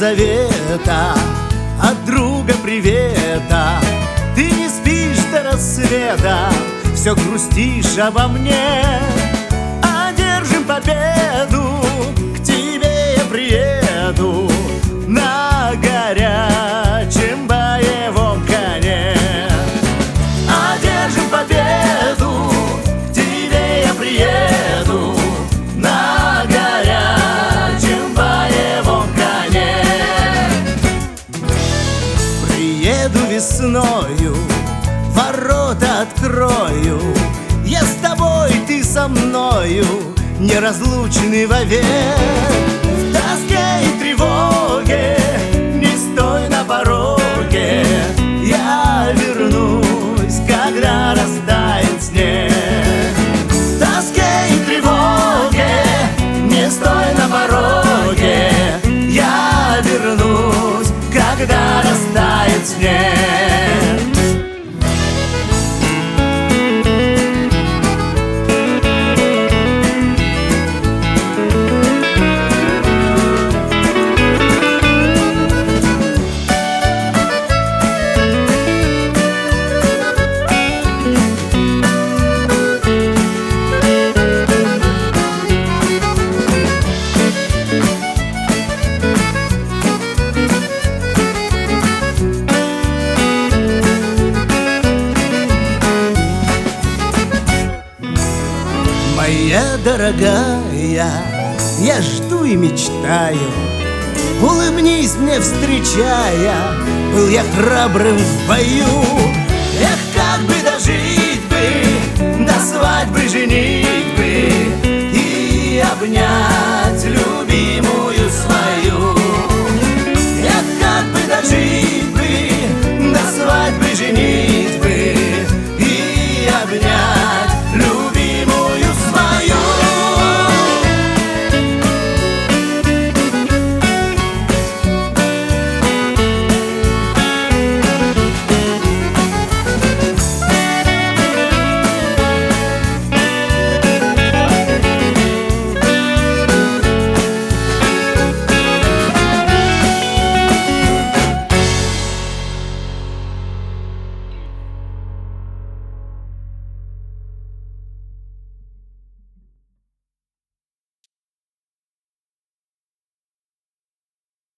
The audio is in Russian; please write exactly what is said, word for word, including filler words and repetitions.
Елизавета, от друга привета. Ты не спишь до рассвета, все грустишь обо мне. Одержим победу, к тебе я приеду на горячем боевом коне. Одержим победу, к тебе я приеду на горячем боевом коне. Приеду весною, ворота открою, я с тобой, ты со мною, неразлучны вовек. В тоске и тревоге не стой на пороге, я вернусь, когда растает снег. В тоске и тревоге не стой на пороге, я вернусь, когда растает снег. Моя дорогая, я жду и мечтаю, улыбнись мне, встречая, был я храбрым в бою. Эх, как бы дожить бы до свадьбы, женитьбы и обнять